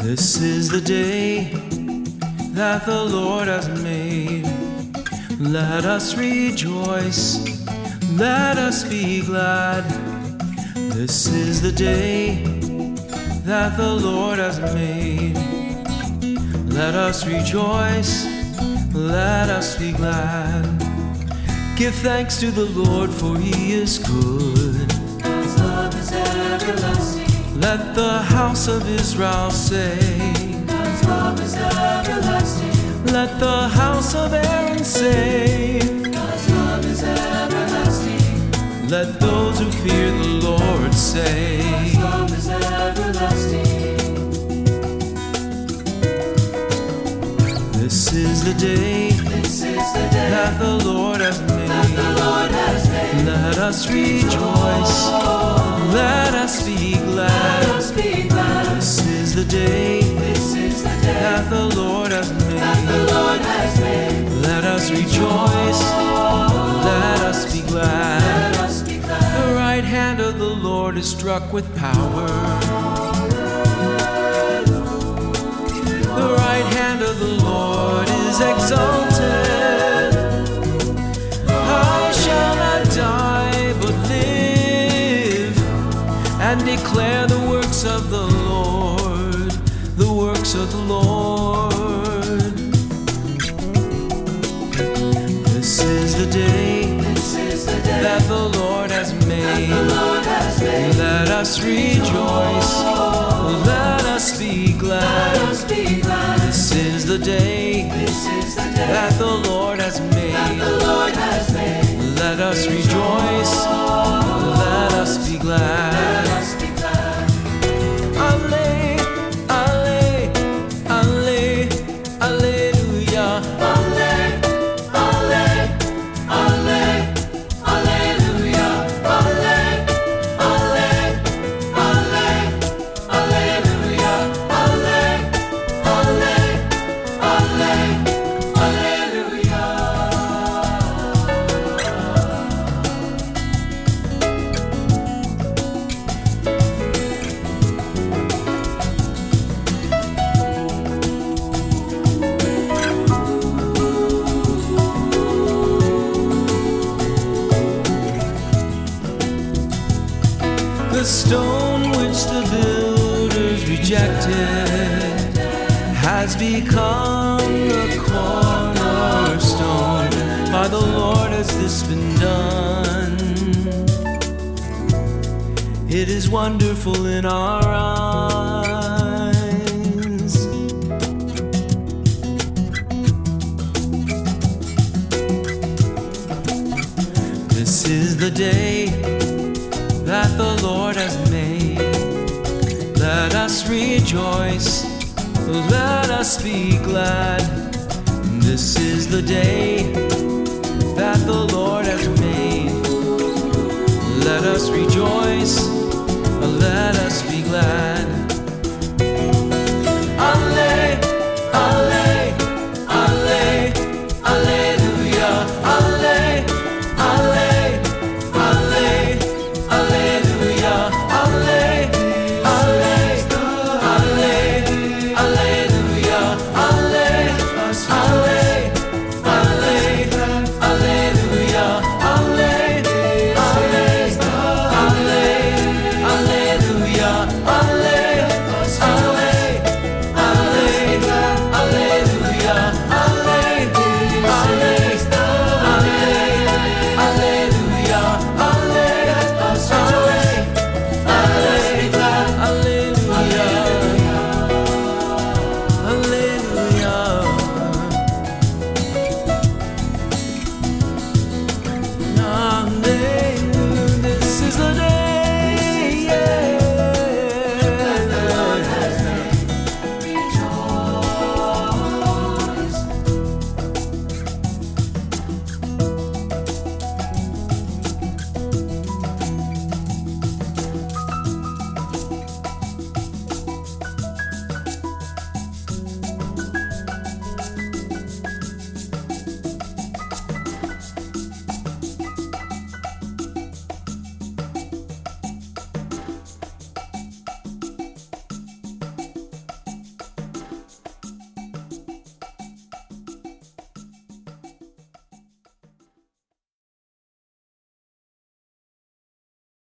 This is the day that the Lord has made. Let us rejoice, let us be glad. This is the day that the Lord has made. Let us rejoice, let us be glad. Give thanks to the Lord, for He is good. God's love is everlasting. Let the house of Israel say, God's love is everlasting. let the house of Aaron say, God's love is everlasting. let those who fear the Lord say, God's love is everlasting. this is the day This is the day that the Lord has that the made. Lord has made. Let us rejoice, let us be Let glad. us be glad. This is the day This is the day that the Lord has that the made. Lord has made. Let us rejoice, let us be glad. Let us be glad. The right hand of the Lord is struck with power. The right hand of the Lord is exalted. I shall not die but live and declare the works of the Lord, the works of the Lord. This is the day This is the day that the Lord has that the made. Lord has made. Let us rejoice, let us be Let glad. us be glad. This is the day This is the day that the Lord has that made. the Lord has made. Let us rejoice, let us be Let glad. us be glad. Alle, alle, alle, alleluia. Alle, alle, alle, alleluia. Alle, alle, alle, alleluia. Alle, alle, alle, alleluia. The stone which the builders rejected has become the cornerstone. By the Lord has this been done. It is wonderful in our eyes. This is the day that the Lord has made. Let us rejoice, let us be glad. This is the day that the Lord has made. Let us rejoice, let